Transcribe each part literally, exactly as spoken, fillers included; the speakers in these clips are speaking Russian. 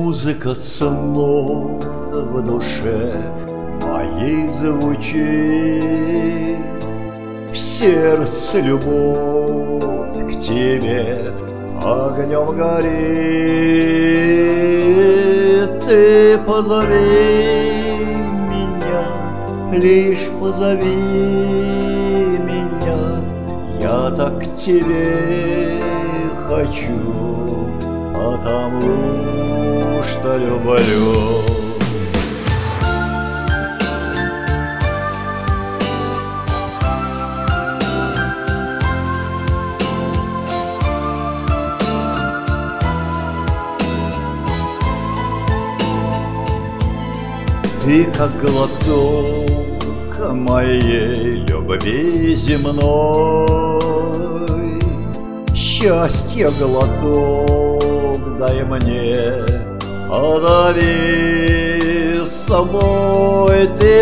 Музыка снов в душе моей звучит, в сердце любовь к тебе огнем горит. Ты позови меня, лишь позови меня, я так к тебе хочу, потому что люблю. Ты как глоток моей любви земной, счастье глоток дай мне, одави собой. Ты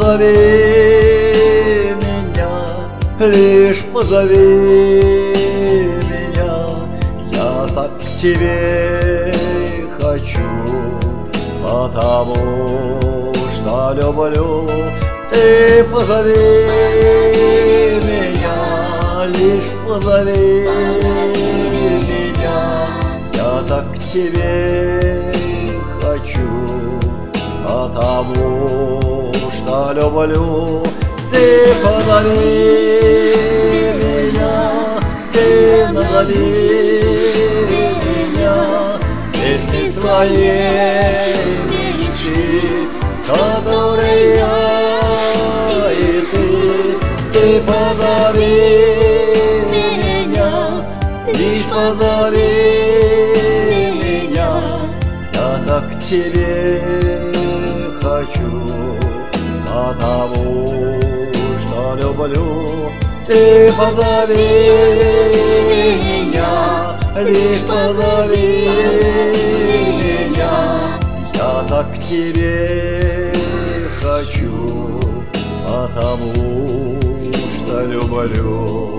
позови меня, лишь позови меня, я так к тебе хочу, потому что люблю. Ты позови меня, лишь позови меня, я так к тебе хочу, потому что люблю. Ты позови меня, ты назови меня песней своей мечты, которой я и ты. Ты позови меня, лишь позови меня, я так к тебе хочу, потому что люблю. Ты позови меня, лишь позови меня, я так к тебе хочу, потому что люблю.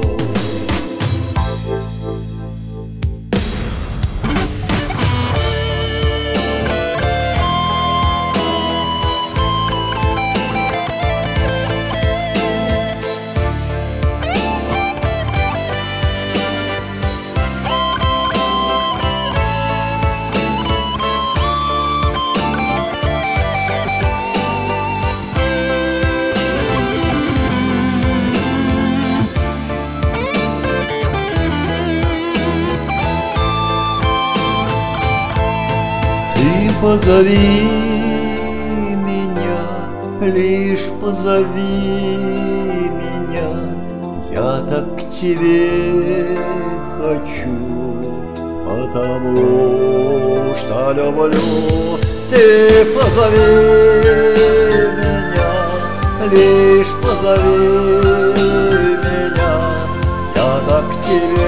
Ты позови меня, лишь позови меня, я так к тебе хочу, потому что люблю. Ты позови меня, лишь позови меня, я так к тебе